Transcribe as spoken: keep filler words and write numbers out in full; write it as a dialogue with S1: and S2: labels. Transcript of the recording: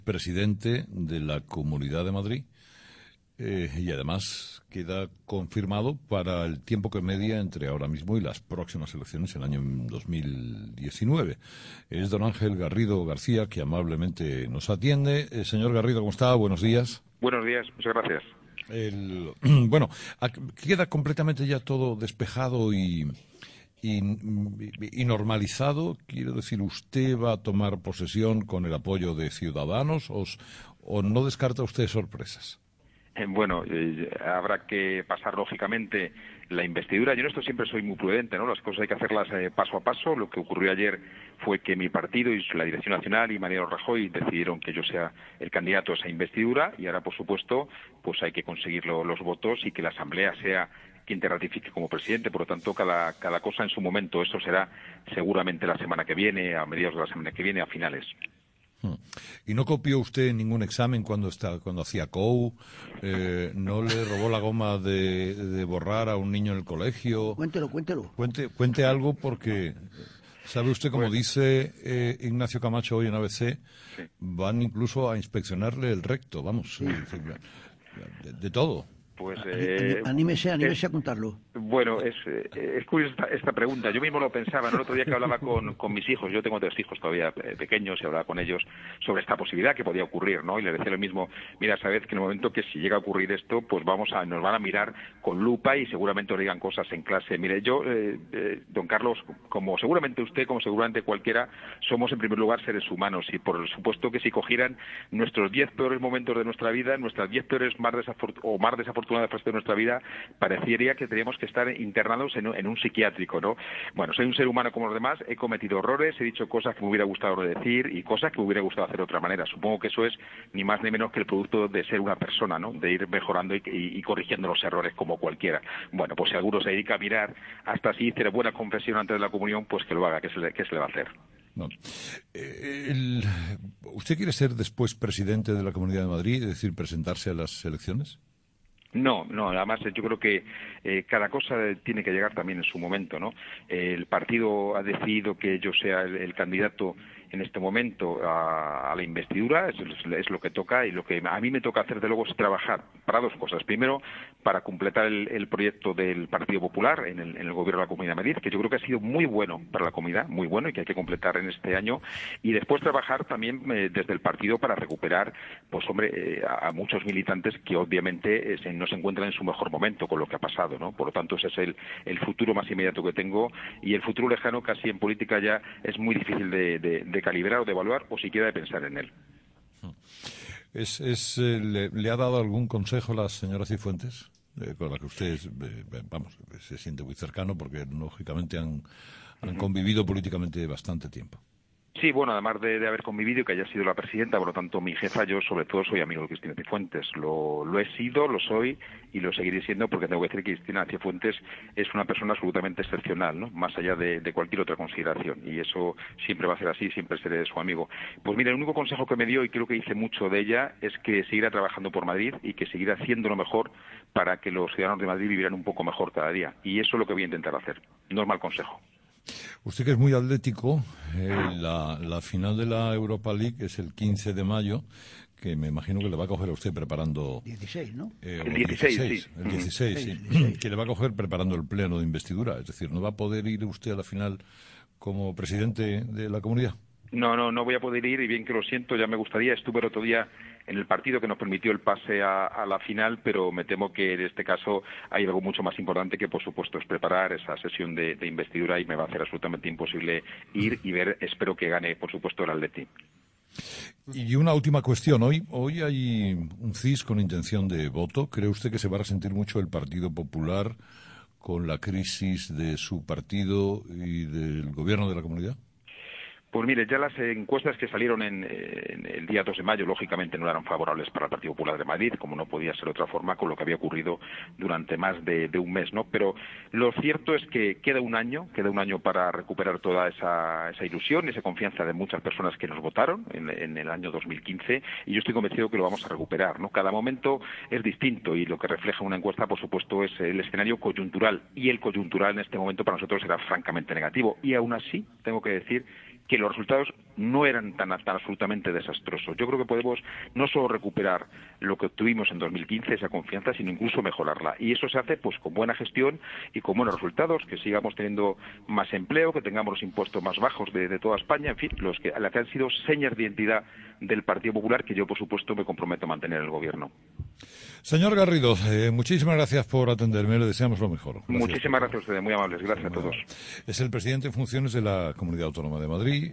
S1: presidente de la Comunidad de Madrid, eh, y además queda confirmado para el tiempo que media entre ahora mismo y las próximas elecciones en el año dos mil diecinueve. Es don Ángel Garrido García, que amablemente nos atiende. Eh, señor Garrido, ¿cómo está? Buenos días.
S2: Buenos días, muchas gracias.
S1: El, bueno, queda completamente ya todo despejado y, y, y normalizado. Quiero decir, ¿usted va a tomar posesión con el apoyo de Ciudadanos o, o no descarta usted sorpresas?
S2: Eh, bueno, eh, habrá que pasar lógicamente la investidura. Yo en esto siempre soy muy prudente, ¿no? Las cosas hay que hacerlas eh, paso a paso. Lo que ocurrió ayer fue que mi partido y la Dirección Nacional y Mariano Rajoy decidieron que yo sea el candidato a esa investidura, y ahora, por supuesto, pues hay que conseguir lo, los votos y que la Asamblea sea quien te ratifique como presidente. Por lo tanto, cada, cada cosa en su momento. Eso será seguramente la semana que viene, a mediados de la semana que viene, a finales.
S1: ¿Y no copió usted ningún examen cuando está, cuando hacía C O U? Eh, ¿No le robó la goma de, de borrar a un niño en el colegio?
S3: Cuéntelo, cuéntelo.
S1: Cuente, cuente algo, porque sabe usted, como
S2: Bueno.
S1: dice eh, Ignacio Camacho hoy en A B C,
S2: Sí.
S1: van incluso a inspeccionarle el recto, vamos,
S3: Sí.
S1: de, de todo.
S2: Pues, eh,
S3: anímese, anímese
S2: es,
S3: a contarlo.
S2: Bueno, es, es curiosa esta, esta pregunta. Yo mismo lo pensaba, ¿no? El otro día que hablaba con, con mis hijos, yo tengo tres hijos todavía pequeños, y hablaba con ellos sobre esta posibilidad que podía ocurrir, ¿no? Y les decía lo mismo: mira, sabed que en el momento que si llega a ocurrir esto, pues vamos a, nos van a mirar con lupa y seguramente os digan cosas en clase. Mire, yo, eh, eh, don Carlos, como seguramente usted, como seguramente cualquiera, somos en primer lugar seres humanos, y por supuesto que si cogieran nuestros diez peores momentos de nuestra vida, nuestras diez peores más desafort- o más desafortunadas fases de nuestra vida, parecería que teníamos que estar internados en, en un psiquiátrico, ¿no? Bueno, soy un ser humano como los demás, he cometido errores, he dicho cosas que me hubiera gustado decir y cosas que me hubiera gustado hacer de otra manera. Supongo que eso es ni más ni menos que el producto de ser una persona, ¿no? De ir mejorando y, y, y corrigiendo los errores como cualquiera. Bueno, pues si alguno se dedica a mirar hasta así, hacer buena confesión antes de la comunión, pues que lo haga, que se le, que se le va a hacer.
S1: No. Eh, el, ¿Usted quiere ser después presidente de la Comunidad de Madrid, es decir, presentarse a las elecciones?
S2: No, no, además yo creo que eh, cada cosa tiene que llegar también en su momento, ¿no? Eh, el partido ha decidido que yo sea el, el candidato en este momento a, a la investidura, es, es lo que toca, y lo que a mí me toca hacer de luego es trabajar para dos cosas. Primero, para completar el, el proyecto del Partido Popular en el, en el gobierno de la Comunidad de Madrid, que yo creo que ha sido muy bueno para la comunidad, muy bueno, y que hay que completar en este año, y después trabajar también eh, desde el partido para recuperar, pues hombre, eh, a, a muchos militantes que obviamente eh, se, no se encuentran en su mejor momento con lo que ha pasado, ¿no? Por lo tanto, ese es el, el futuro más inmediato que tengo, y el futuro lejano casi en política ya es muy difícil de, de, de calibrar o de evaluar o siquiera de pensar en él.
S1: ¿Es, es, eh, le, ¿Le ha dado algún consejo la señora Cifuentes, eh, con la que usted, eh, vamos, se siente muy cercano porque lógicamente han, han convivido políticamente bastante tiempo?
S2: Sí, bueno, además de, de haber convivido y que haya sido la presidenta, por lo tanto, mi jefa, yo sobre todo soy amigo de Cristina Cifuentes. Lo, lo he sido, lo soy y lo seguiré siendo, porque tengo que decir que Cristina Cifuentes es una persona absolutamente excepcional, ¿no? Más allá de, de cualquier otra consideración, y eso siempre va a ser así, siempre seré su amigo. Pues mira, el único consejo que me dio, y creo que hice mucho de ella, es que siguiera trabajando por Madrid y que siguiera haciéndolo mejor para que los ciudadanos de Madrid vivieran un poco mejor cada día. Y eso es lo que voy a intentar hacer. No es mal consejo.
S1: Usted, que es muy atlético, eh, la, la final de la Europa League es el quince de mayo, que me imagino que le va a coger a usted preparando...
S3: dieciséis, ¿no?
S2: Eh, el dieciséis,
S1: dieciséis,
S2: sí.
S1: El dieciséis, sí.
S3: dieciséis.
S1: Que le va a coger preparando el pleno de investidura. Es decir, ¿no va a poder ir usted a la final como presidente de la comunidad?
S2: No, no, no voy a poder ir, y bien que lo siento, ya me gustaría. Estuve el otro día en el partido que nos permitió el pase a, a la final, pero me temo que en este caso hay algo mucho más importante, que por supuesto es preparar esa sesión de, de investidura, y me va a hacer absolutamente imposible ir y ver. Espero que gane, por supuesto, el Atleti.
S1: Y una última cuestión. Hoy, hoy hay un C I S con intención de voto. ¿Cree usted que se va a resentir mucho el Partido Popular con la crisis de su partido y del gobierno de la comunidad?
S2: Pues mire, ya las encuestas que salieron en, en el día dos de mayo, lógicamente no eran favorables para el Partido Popular de Madrid, como no podía ser de otra forma, con lo que había ocurrido durante más de, de un mes, ¿no? Pero lo cierto es que queda un año, queda un año para recuperar toda esa, esa ilusión, esa confianza de muchas personas que nos votaron en, en el año dos mil quince, y yo estoy convencido que lo vamos a recuperar, ¿no? Cada momento es distinto, y lo que refleja una encuesta, por supuesto, es el escenario coyuntural, y el coyuntural en este momento para nosotros era francamente negativo, y aún así tengo que decir que los resultados no eran tan, tan absolutamente desastrosos. Yo creo que podemos no solo recuperar lo que obtuvimos en dos mil quince, esa confianza, sino incluso mejorarla. Y eso se hace pues con buena gestión y con buenos resultados, que sigamos teniendo más empleo, que tengamos los impuestos más bajos de, de toda España, en fin, los que, las que han sido señas de identidad del Partido Popular, que yo, por supuesto, me comprometo a mantener en el Gobierno.
S1: Señor Garrido, eh, muchísimas gracias por atenderme, le deseamos lo mejor. Gracias.
S2: Muchísimas gracias a ustedes, muy amables, gracias a todos.
S1: Es el presidente en funciones de la Comunidad Autónoma de Madrid.